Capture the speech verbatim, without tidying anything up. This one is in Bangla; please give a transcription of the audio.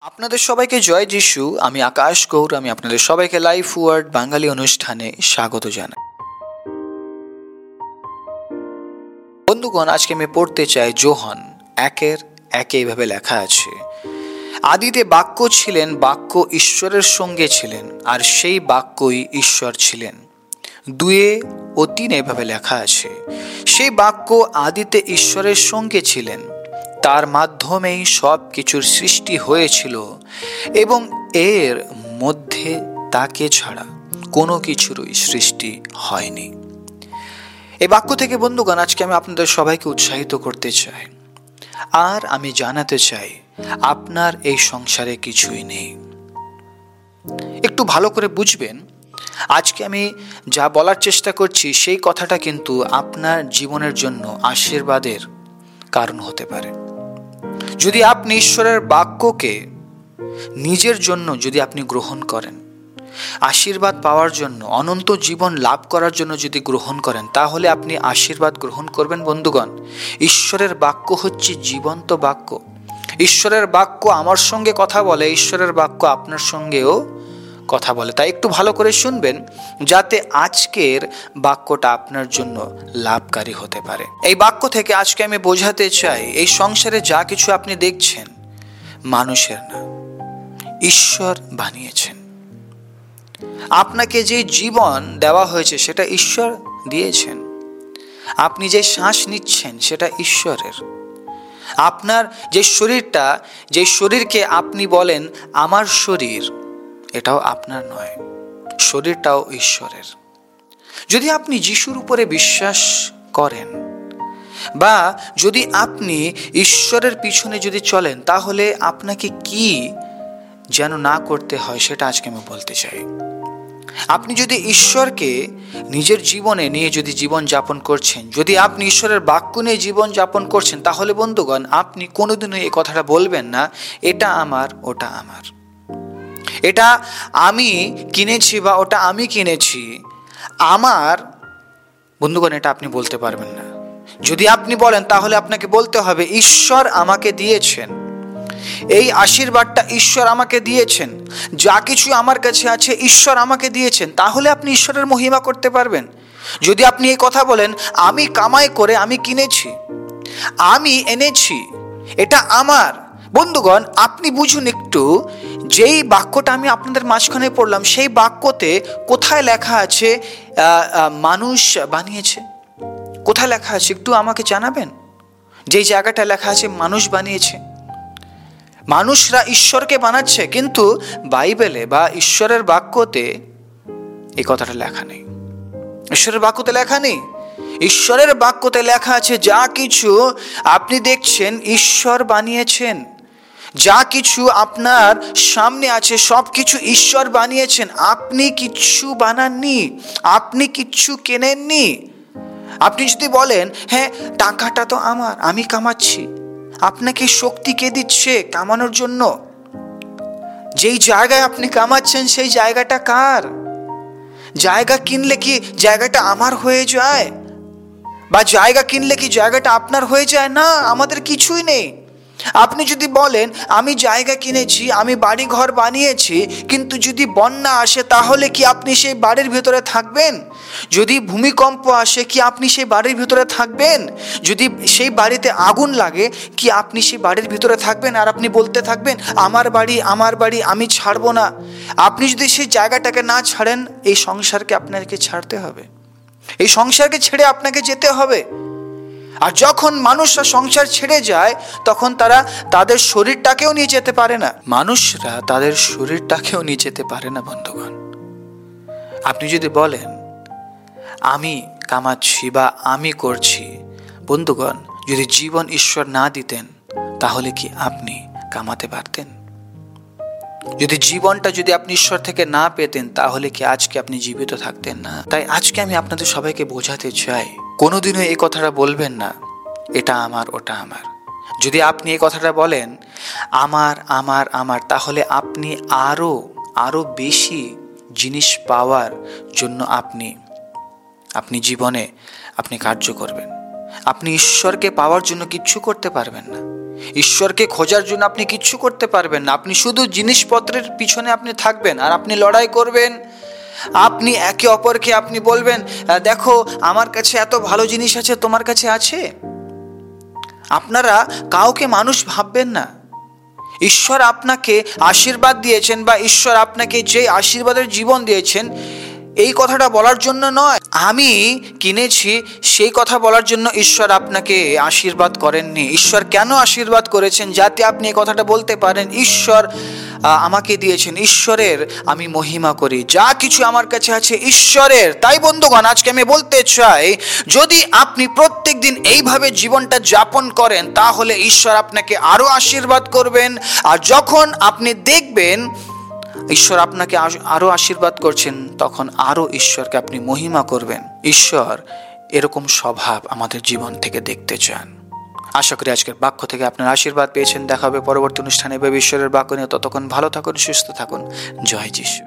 আপনাদের সবাইকে জয় যিশু। আমি আকাশ গৌর। আমি আপনাদের সবাইকে লাইফ ওয়ার্ড বাঙালি অনুষ্ঠানে স্বাগত জানাই। বন্ধুগণ, আজকে আমি পড়তে চাই যোহন একের একে। এইভাবে লেখা আছে, আদিতে বাক্য ছিলেন, বাক্য ঈশ্বরের সঙ্গে ছিলেন, আর সেই বাক্যই ঈশ্বর ছিলেন। দুয়ে ও তিন এভাবে লেখা আছে, সেই বাক্য আদিতে ঈশ্বরের সঙ্গে ছিলেন, তার মাধ্যমেই সব কিছুর সৃষ্টি হয়েছিল এবং এর মধ্যে তাকে ছাড়া কোনো কিছুরই সৃষ্টি হয়নি। এই বাক্য থেকে বন্ধুগণ, আজকে আমি আপনাদের সবাইকে উৎসাহিত করতে চাই, আর আমি জানাতে চাই আপনার এই সংসারে কিছুই নেই। একটু ভালো করে বুঝবেন, আজকে আমি যা বলার চেষ্টা করছি সেই কথাটা কিন্তু আপনার জীবনের জন্য আশীর্বাদের কারণ হতে পারে। যদি আপনি ঈশ্বরের বাক্যকে নিজের জন্য যদি আপনি গ্রহণ করেন, আশীর্বাদ পাওয়ার জন্য, অনন্ত জীবন লাভ করার জন্য যদি গ্রহণ করেন, তাহলে আপনি আশীর্বাদ গ্রহণ করবেন। বন্ধুগণ, ঈশ্বরের বাক্য হচ্ছে জীবন্ত বাক্য। ঈশ্বরের বাক্য আমার সঙ্গে কথা বলে, ঈশ্বরের বাক্য আপনার সঙ্গেও কথা বলে। তাই একটু ভালো করে শুনবেন, যাতে আজকের বাক্যটা আপনার জন্য লাভকারী হতে পারে। এই বাক্য থেকে আজকে আমি বোঝাতে চাই, এই সংসারে যা কিছু আপনি দেখছেন মানুষের না, ঈশ্বর বানিয়েছেন। আপনাকে যে জীবন দেওয়া হয়েছে সেটা ঈশ্বর দিয়েছেন। আপনি যে শ্বাস নিচ্ছেন সেটা ঈশ্বরের। আপনার যে শরীরটা, যে শরীরকে আপনি বলেন আমার শরীর, এটাও আপনার নয়, শরীরটাও ঈশ্বরের। যদি আপনি যিশুর উপরে বিশ্বাস করেন, বা যদি আপনি ঈশ্বরের পিছনে যদি চলেন, তাহলে আপনাকে কি যেন না করতে হয় সেটা আজকে আমি বলতে চাই। আপনি যদি ঈশ্বরকে নিজের জীবনে নিয়ে যদি জীবন যাপন করছেন, যদি আপনি ঈশ্বরের বাক্য নিয়ে জীবন যাপন করছেন, তাহলে বন্ধুগণ, আপনি কোনোদিনও এই কথাটা বলবেন না এটা আমার, ওটা আমার, এটা আমি কিনেছি বা ওটা আমি কিনেছি আমার। বন্ধুগণ, এটা আপনি বলতে পারবেন না। যদি আপনি বলেন, তাহলে আপনাকে বলতে হবে ঈশ্বর আমাকে দিয়েছেন, এই আশীর্বাদটা ঈশ্বর আমাকে দিয়েছেন, যা কিছু আমার কাছে আছে ঈশ্বর আমাকে দিয়েছেন, তাহলে আপনি ঈশ্বরের মহিমা করতে পারবেন। যদি আপনি এই কথা বলেন, আমি কামাই করে আমি কিনেছি, আমি এনেছি, এটা আমার। বন্ধুগণ, আপনি বুঝুন একটু, যেই বাক্যটা আমি আপনাদের মাঝখানে পড়লাম, সেই বাক্যতে কোথায় লেখা আছে মানুষ বানিয়েছে? কোথায় লেখা আছে একটু আমাকে জানাবেন? যেই জায়গাটা লেখা আছে মানুষ বানিয়েছে, মানুষরা ঈশ্বরকে বানাচ্ছে, কিন্তু বাইবেলে বা ঈশ্বরের বাক্যতে এই কথাটা লেখা নেই। ঈশ্বরের বাক্যতে লেখা নেই। ঈশ্বরের বাক্যতে লেখা আছে যা কিছু আপনি দেখছেন ঈশ্বর বানিয়েছেন, যা কিছু আপনার সামনে আছে সব কিছু ঈশ্বর বানিয়েছেন। আপনি কিচ্ছু বানাননি, আপনি কিচ্ছু কেনেননি। আপনি যদি বলেন হ্যাঁ টাকাটা তো আমার, আমি কামাচ্ছি, আপনাকে শক্তি কে দিচ্ছে কামানোর জন্য? যেই জায়গায় আপনি কামাচ্ছেন সেই জায়গাটা কার? জায়গা কিনলে কি জায়গাটা আমার হয়ে যায়? বা জায়গা কিনলে কি জায়গাটা আপনার হয়ে যায়? না, আমাদের কিছুই নেই। আপনি যদি বলেন আমি জায়গা কিনেছি, আমি বাড়ি ঘর বানিয়েছি, কিন্তু যদি বন্যা আসে তাহলে কি আপনি সেই বাড়ির ভিতরে থাকবেন? যদি ভূমিকম্প আসে কি আপনি সেই বাড়ির ভিতরে থাকবেন? যদি সেই বাড়িতে আগুন লাগে কি আপনি সেই বাড়ির ভিতরে থাকবেন? আর আপনি বলতে থাকবেন আমার বাড়ি, আমার বাড়ি, আমি ছাড়বো না। আপনি যদি সেই জায়গাটাকে না ছাড়েন, এই সংসারকে আপনাকে ছাড়তে হবে, এই সংসারকে ছেড়ে আপনাকে যেতে হবে। আর যখন মানুষরা সংসার ছেড়ে যায়, তখন তারা তাদের শরীরটাকেও নিয়ে যেতে পারে না। মানুষরা তাদের শরীরটাকেও নিয়ে যেতে পারে না। বন্ধুগণ, আপনি যদি বলেন আমি কামাচ্ছি বা আমি করছি, বন্ধুগণ, যদি জীবন ঈশ্বর না দিতেন তাহলে কি আপনি কামাতে পারতেন? যদি জীবনটা যদি আপনি ঈশ্বর থেকে না পেতেন, তাহলে কি আজকে আপনি জীবিত থাকতেন না? তাই আজকে আমি আপনাদের সবাইকে বোঝাতে চাই, কোনোদিনও এই কথাটা বলবেন না এটা আমার, ওটা আমার। যদি আপনি এই কথাটা বলেন আমার আমার আমার, তাহলে আপনি আরো আরো বেশি জিনিস পাওয়ার জন্য আপনি আপনি জীবনে আপনি কার্য করবেন। আপনি ঈশ্বরকে পাওয়ার জন্য কিচ্ছু করতে পারবেন না। ঈশ্বরকে খোঁজার জন্য আপনি কিচ্ছু করতে পারবেন না। আপনি শুধু জিনিসপত্রের পিছনে আপনি থাকবেন আর আপনি লড়াই করবেন। আপনি একে অপরকে আপনি বলবেন, দেখো আমার কাছে এত ভালো জিনিস আছে, তোমার কাছে আছে। আপনারা কাউকে মানুষ ভাববেন না। ঈশ্বর আপনাকে আশীর্বাদ দিয়েছেন বা ঈশ্বর আপনাকে যে আশীর্বাদের জীবন দিয়েছেন, এই কথাটা বলার জন্য নয় আমি কিনেছি সেই কথা বলার জন্য ঈশ্বর আপনাকে আশীর্বাদ করেননি। ঈশ্বর কেন আশীর্বাদ করেছেন? যাতে আপনি এই কথাটা বলতে পারেন, ঈশ্বর আমাকে দিয়েছেন, ঈশ্বরের আমি মহিমা করি, যা কিছু আমার কাছে আছে ঈশ্বরের। তাই বন্ধুগণ, আজকে আমি বলতে চাই, যদি আপনি প্রত্যেক দিন এইভাবে জীবনটা যাপন করেন তাহলে ঈশ্বর আপনাকে আরো আশীর্বাদ করবেন। আর যখন আপনি দেখবেন ঈশ্বর আপনাকে আরো আশীর্বাদ করছেন, তখন আরো ঈশ্বরকে আপনি মহিমা করবেন। ঈশ্বর এরকম স্বভাব আমাদের জীবন থেকে দেখতে চান। আশা করি আজকের বাক্য থেকে আপনার আশীর্বাদ পেয়েছেন। দেখা হবে পরবর্তী অনুষ্ঠানে ঈশ্বরের বাক্য নিয়ে। ততক্ষণ ভালো থাকুন, সুস্থ থাকুন। জয় যিশু।